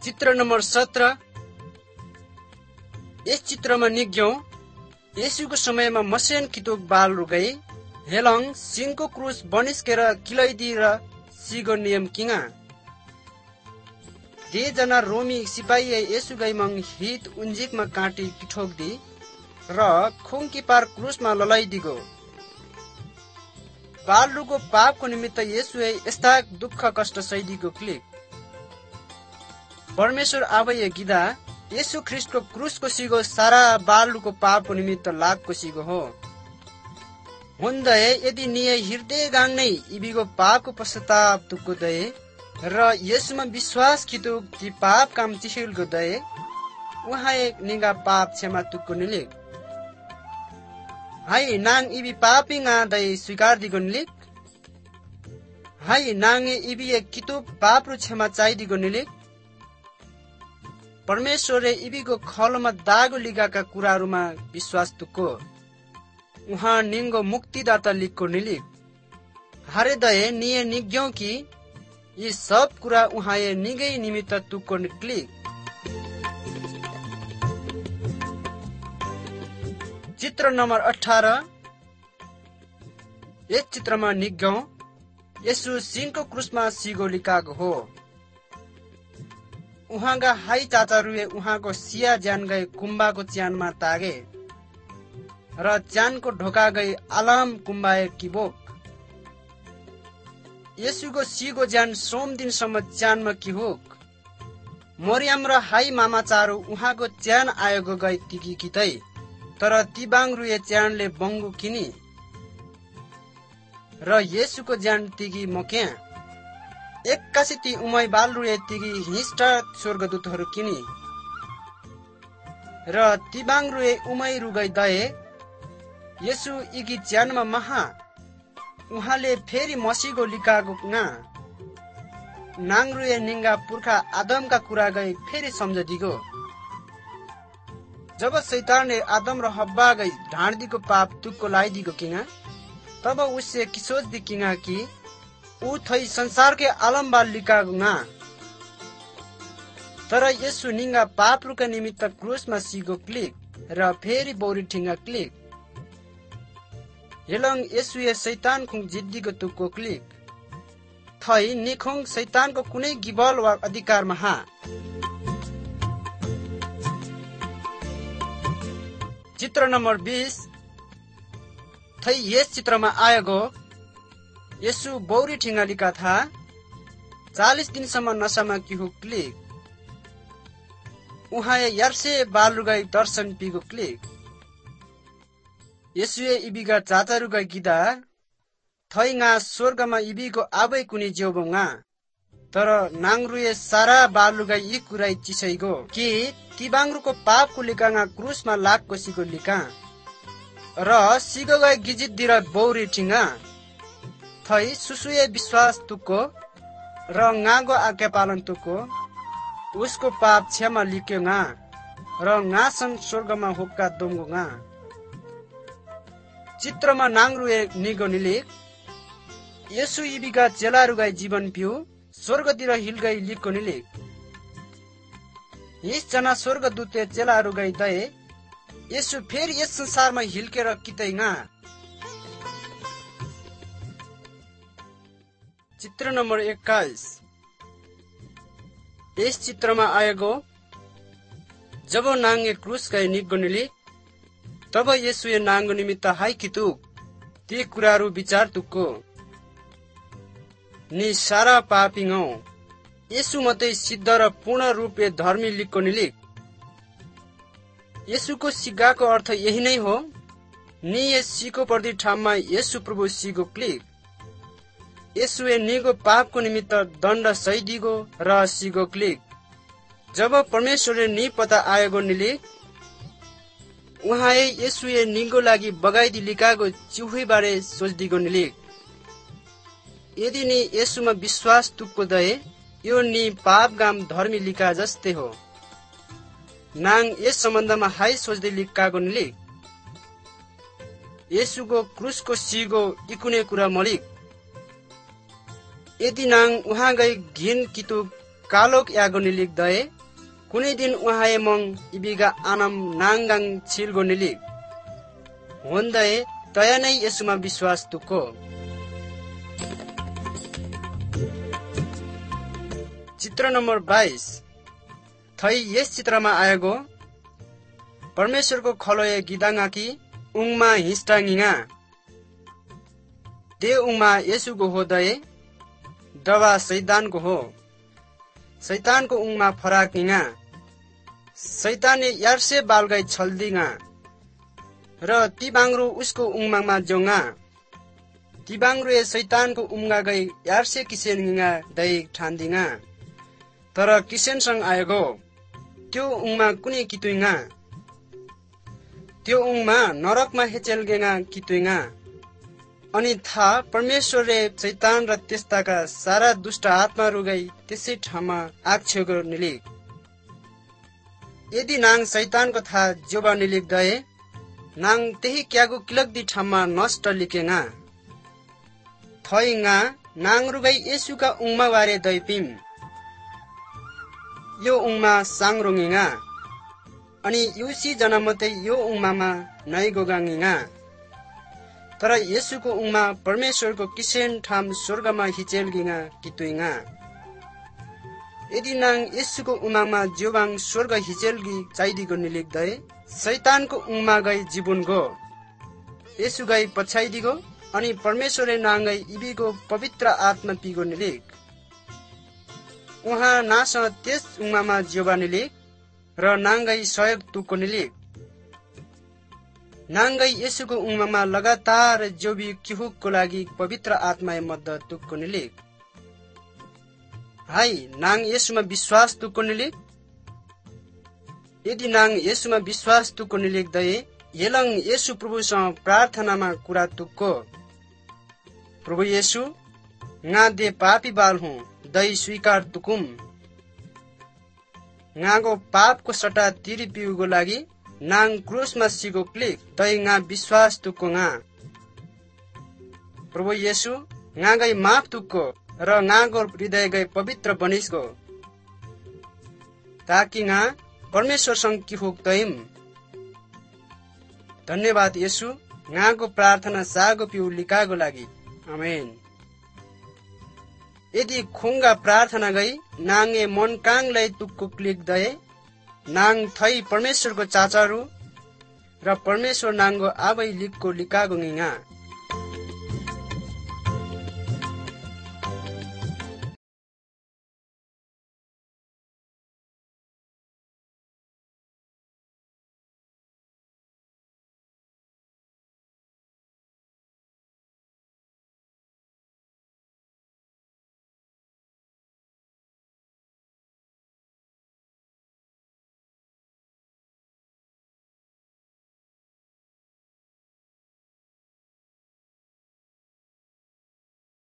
चित्र नम्बर 17। यस चित्रमा निग्यौं येशूको समयमा मसेन कितुक बाल रुगई हेलङ सिंहको क्रुस बनिस्केर किलैदी र सिगो नियम किङा जना रोमी सिपाही येशू गइमङ हित उन्जिकमा काटी किठोक्दी र खुङकी पार क्रुसमा ललाइदिगो बालरुको पापको निमित्त येशूए यस्ता दुःख कष्ट सहिदिगो क्लिक परमेश्वर आबय गिदा येशू ख्रिस्टको क्रुसको सिगो सारा बालरुको पापको निमित्त लागको सिगो हो हुँदै यदि निय हृदय गाङ्नै इबिगो पापको पश्चाताप तुक्को दए र यसमा विश्वास कितु ती पाप काम चिहिलको दए उहाँ एक निगा पाप क्षमा तुक्को निलिक हाई नाङ इबी पापिङा दए स्वीकार दिगो निलिक हाई नाङे इबी एक कितु पाप रु क्षमा चाहिदिगो निलिक परमेश्वरले इबीको खलमा दागो लिगाका कुराहरूमा विश्वास तुक्को उहाँ निङ्गो मुक्तिदाता लिखको निलिक हारे दए निये निग्यौं कि यी सब कुरा उहाँ निगै निमित्त तुक्को निक्लिक चित्र नम्बर 18। यस चित्रमा निग्यौं येशू सिंहको क्रुसमा सिगो लिकाको हो उहाँका हाई चाचारुए उहाँको सिया ज्यान गए कुम्बाको च्यानमा तागे र च्यानको ढोका गई आलाम कुम्बाए किबोक येशूको सिगो ज्यान सोम दिनसम्म च्यानमा किहोक मरियम र हाई मामा चारो उहाँको च्यान आएको गई तिकी कितै तर तिबाङ रुए च्यानले बङ्गु किनी र येशूको ज्यान तिगी मक्या एक्कासी ती उमै बाल रुए तिगी हिष्टा स्वर्गदूतहरू किनी र तिबाङ रुए उमै रुगै दए येशू इगी च्यानमा महा उहाँले फेरि मसीको लिकाको नाङ रुए निङ्गा पुर्खा आदमका कुरा गई फेरि सम्झदिगो जब शैतानले आदम र हब्बा गई ढाँडदिको पाप तुक्को लाइदिगो किङा तब उससे किसोच दिकिङा कि ऊ थई संसारकै आलमबाल लिकागुङा तर येशू निङ्गा पाप रुका निमित्त क्रुसमा सिगो क्लिक र फेरि बौरी ठिङ्गा क्लिक हेलङ येशूए शैतान खुङ जिद्दीको तुक्को क्लिक थई निखुङ शैतानको कुनै गिबल वा अधिकारमा हा चित्र नम्बर 20। थई यस चित्रमा आएको येशू बौरी ठिङ्गालिका था 40 दिनसम्म नसामा किहु क्लिक उहाँ यर्से बालरुगाई दर्शन पिगो क्लिक येशूए इबिगा चाचारुगा गिदा थैङा स्वर्गमा इबिको आबै कुनी जेउबङा तर नाङरुए सारा बालरुगाई यी कुराई चिसैगो कि तिबाङरुको पापको लिकाङा क्रुसमा लागको सिगो लिका र सिगो गई गिजिद्दिर बौरी ठिङ्गा थई सुसुए विश्वास तुक्को र गाको आज्ञा पालन तुक्को उसको पाप क्षमा लिक्यो गा र गासन स्वर्गमा हुक्का दोङ्गो गा चित्रमा नाङरुए निगो निलिक येशू इबिका चेलारुगाई जीवन पिउ स्वर्गतिर हिलगई लिक्को निलिक यस जना स्वर्गदूतले चेलारुगाई दए येशू फेरि यस संसारमा हिल्केर कितै गा चित्र नम्बर 21। यस चित्रमा आएको जब नाङ्गे क्रुस गए निग्गो निलिक तब येशूए नाङ्गो निमित्त हाई कितुक ती कुराहरू विचार तुक्को नि सारा पापिङौ येशू मात्रै सिद्ध र पूर्ण रूपले धर्मी लिक्को निलिक येशूको सिगाको अर्थ यही नै हो नि यस सिको प्रति ठाउँमा येशू प्रभु सिगो क्लिक येशूए निगो पापको निमित्त दण्ड सहिदिगो र सिगो क्लिक जब परमेश्वरले नि पता आएको निलिक उहाँ येशूए निगो लागि बगाइदी लिकाको चिहुइबारे सोच्दिगो निलिक यदि नि येशूमा विश्वास तुक्को दए यो नि पाप गाम धर्मी लिका जस्तै हो नाङ यस सम्बन्धमा हाई सोच्दै लिकाको निलिक येशूको क्रुसको सिगो इकुने कुरा मलिक यदि नाङ उहाँ गई घिन कितु कालोक यागो निलिक दए कुनै दिन उहाँए मङ इबिगा आनम नाङगाङ छिलगो निलिक होन्दए तया नै यसुमा विश्वास तुक्को। चित्र नम्बर 22 थै यस चित्रमा आएको परमेश्वरको खलोए गिदाङाकी उङमा हिस्टाङिङा दे उङमा येसुको हो दए दवा शैतानको हो। शैतानको उङमा फराकिङा शैतानले यार्से बालगाई छल्दिङा र ती बाङ्रो उसको उङमा जोङा ती बाङ्रोए शैतानको उङगा गई यार्से किसेनगिङा दै ठान्दिङा तर किसेनसँग आएको त्यो उङमा कुनै कितुइङा त्यो उङमा नरकमा हेचेलगेङा कितुइङा अनि था परमेश्वरले शैतान र त्यस्ताका सारा दुष्ट आत्माहरू गई त्यसै ठाउँमा आक्षेप निलिक। यदि नाङ शैतानको था जोबा निलिक दए नाङ त्यही क्यागु किलक्दी ठाउँमा नष्ट लिकेङा थइङा नाङ रुगई येसुका उङमा वारे दैपिम यो उङमा साङरोङिङा अनि युसी जनमते यो उङमा नै गोगाङिङा तर येसुको उङमा परमेश्वरको किसेन ठाम स्वर्गमा हिचेलगिङा कितुइङा। यदि नाङ येसुको उङमा जोबाङ स्वर्ग हिचेलगी चाहिदिगो निलिक दए शैतानको उङमा गई जीवनको येसु गई पछाइदिगो अनि परमेश्वरले नाङ्गै इबिको पवित्र आत्मा पिगो निलिक उहाँ नास त्यस उङमा जोबा निलिक र नाङ्गै सहयोग तुको निलिक नाङ्गै येसुको उङमा लगातार जोबी किहुकको लागि पवित्र आत्मा मद्दत तुको निलिक हाई नाङ येसुमा विश्वास तुको निलिक। यदि नाङ येसुमा विश्वास तुको निलिक दए येलङ येसु प्रभुसँग प्रार्थनामा कुरा तुक्को प्रभु येसु nga दे पापी बाल हुँ दै स्वीकार तुकुम ngaको पापको सट्टा तिरी पिउको लागि नाङ क्रुसमा सिगो क्लिक दै nga विश्वास तुक्को nga प्रभु येसु nga गई माफ तुक्को र ngaको हृदय गई पवित्र बनिसको ताकि nga परमेश्वरसँग किहुक दैम। धन्यवाद येसु ngaको प्रार्थना सागो पिउ लिकाको लागि आमेन। यदि खुङ्गा प्रार्थना गई नाङे मन काङलाई तुक्को क्लिक दए नाङ थै परमेश्वरको चाचारू र परमेश्वर नाङ्गो आबै लिकको लिकागो ङिङा